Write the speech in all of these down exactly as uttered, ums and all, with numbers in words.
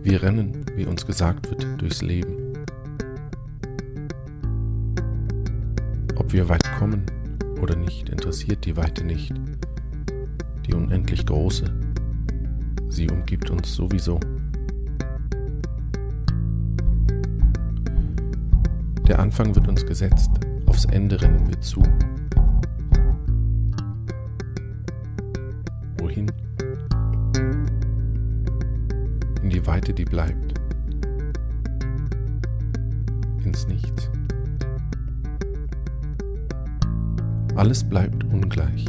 Wir rennen, wie uns gesagt wird, durchs Leben. Ob wir weit kommen oder nicht, interessiert die Weite nicht. Die unendlich Große, sie umgibt uns sowieso. Der Anfang wird uns gesetzt, aufs Ende rennen wir zu. Wohin? In die Weite, die bleibt. Ins Nichts. Alles bleibt ungleich.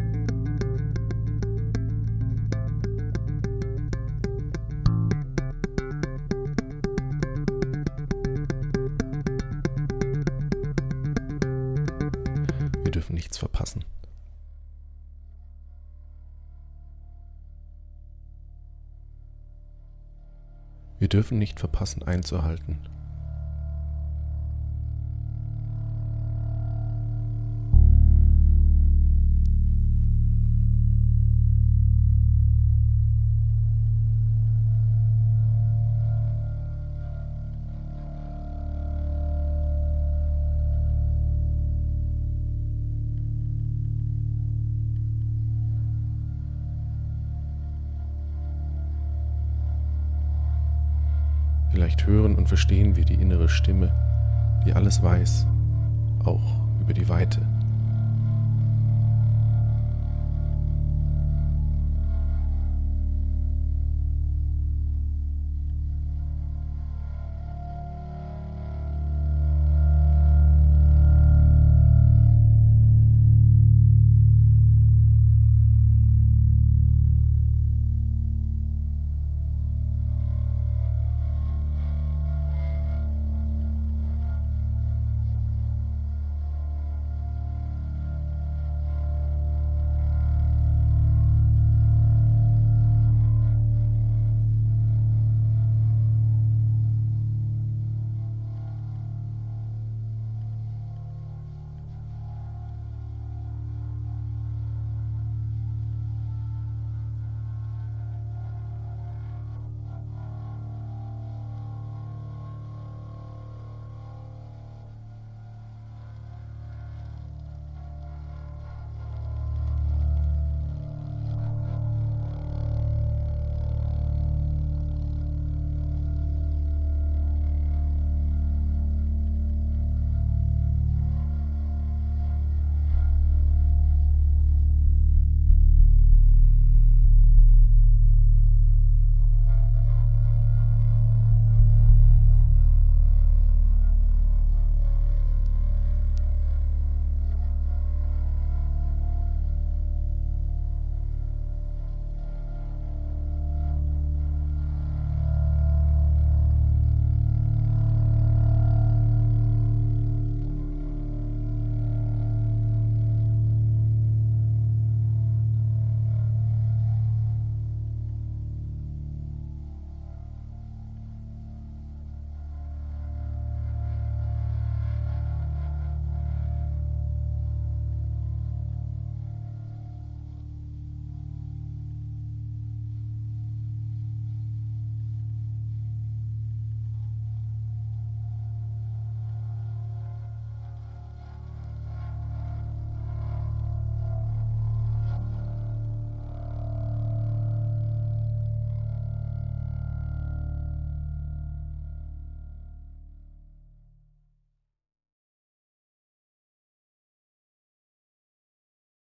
Wir dürfen nichts verpassen. Wir dürfen nicht verpassen, einzuhalten. Vielleicht hören und verstehen wir die innere Stimme, die alles weiß, auch über die Weite.